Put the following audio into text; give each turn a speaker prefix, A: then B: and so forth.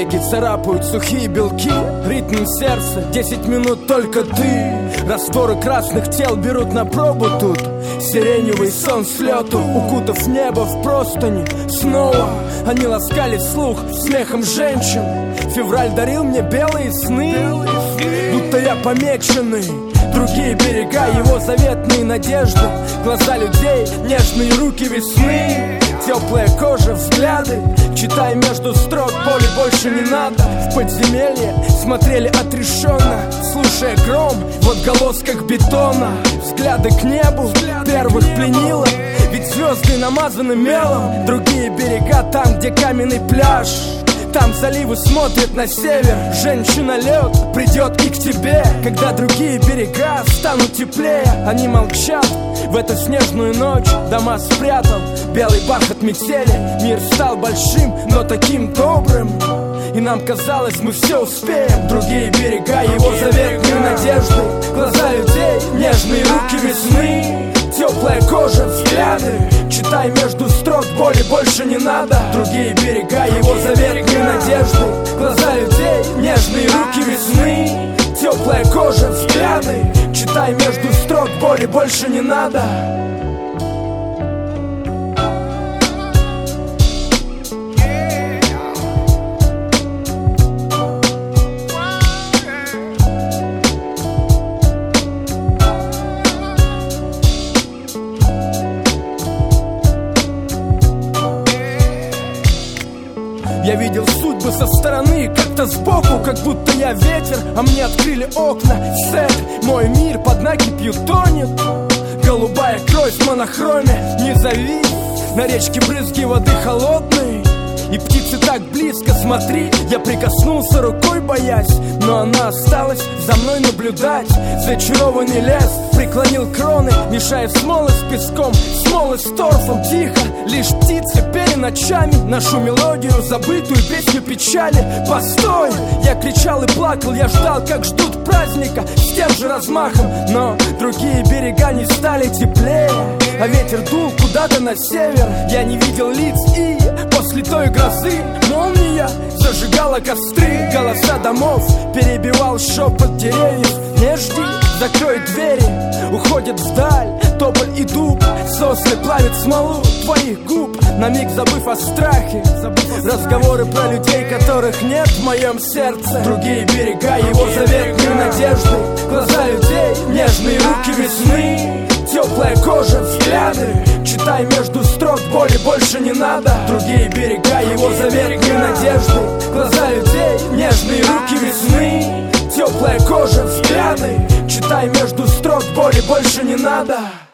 A: Веки царапают сухие белки, ритм сердца, 10 минут только ты. Растворы красных тел берут на пробу тут. Сиреневый сон с лету, укутав небо в простыни. Снова они ласкали слух смехом женщин. Февраль дарил мне белые сны, будто я помеченный. Другие берега, его заветные надежды. Глаза людей, нежные руки весны. Теплая кожа, взгляды. Читай между строк, боли больше не надо. В подземелье смотрели отрешенно, слушая гром в отголосках бетона. Взгляды к небу первых пленило, ведь звезды намазаны мелом. Другие берега там, где каменный пляж. Там заливы смотрят на север. Женщина-лед придет и к тебе, когда другие берега станут теплее. Они молчат в эту снежную ночь. Дома спрятал белый бархат метели. Мир стал большим, но таким добрым, и нам казалось, мы все успеем. Другие берега, его заветные надежды. Глаза людей, нежные руки весны. Теплая кожа, взгляды. Читай между строк, боли больше не надо. Другие берега, его заветные надежды. Глаза людей, нежные руки весны. Теплая кожа, взгляды. Читай между строк, боли больше не надо. Я видел судьбы со стороны, как-то сбоку, как будто я ветер, а мне открыли окна. Сет, мой мир под накипью тонет. Голубая кровь в монохроме, не зови. На речке брызги воды холодной, и птицы так близко, смотри. Я прикоснулся рукой, боясь, но она осталась за мной наблюдать. Зачарованный лес преклонил кроны, мешая смолы с песком, смолы с торфом. Тихо, лишь птицы пели ночами нашу мелодию, забытую песню печали. Постой! Я кричал и плакал, я ждал, как ждут праздника, с тем же размахом. Но другие берега не стали теплее, а ветер дул куда-то на север. Я не видел лиц, и после той грозы молния зажигала костры. Голоса домов перебивал шепот деревьев. Не жди, закрой двери, уходят вдаль тополь и дуб. Сосны плавят смолу твоих губ, на миг забыв о страхе. Разговоры про людей, которых нет в моем сердце. Другие берега, его заветные надежды. Глаза людей, нежные руки весны. Теплая кожа, взгляды. Читай между строк, боли больше не надо. Другие берега, его заветные надежды. Глаза людей, нежные руки весны. Теплая кожа, взгляды. Читай между строк, боли больше не надо.